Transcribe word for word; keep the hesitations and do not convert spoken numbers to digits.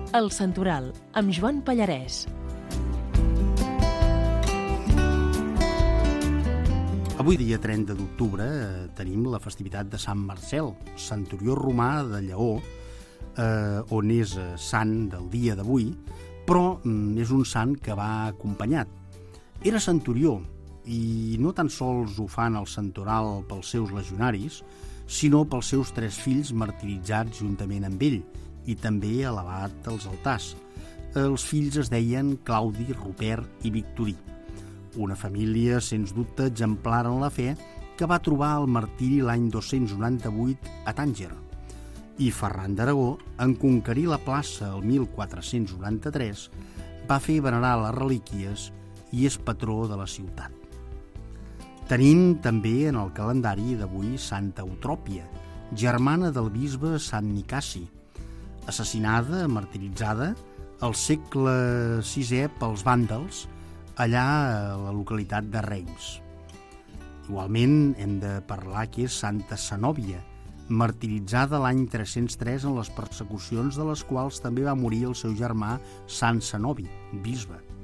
El Santoral, amb Joan Pallarès. Avui, dia trenta d'octubre, tenim la festivitat de Sant Marcel, centurió romà de Lleó, eh, on és sant del dia d'avui, però és un sant que va acompanyat. Era centurió, i no tan sols ho fan al santoral pels seus legionaris, sinó pels seus tres fills martiritzats juntament amb ell, i també elevat als altars. Els fills es deien Claudi, Rupert i Victorí. Una família, sens dubte, exemplar en la fe, que va trobar el martiri l'any dos-cents noranta-vuit a Tànger. I Ferran d'Aragó, en conquerir la plaça el mil quatre-cents noranta-tres, va fer venerar les relíquies i és patró de la ciutat. Tenim també en el calendari d'avui Santa Eutròpia, germana del bisbe Sant Nicaci, assassinada, martiritzada, al segle sisè pels vàndals, allà a la localitat de Reims. Igualment hem de parlar que és Santa Zenòbia, martiritzada l'any tres-cents tres en les persecucions de les quals també va morir el seu germà Sant Zenobi, bisbe.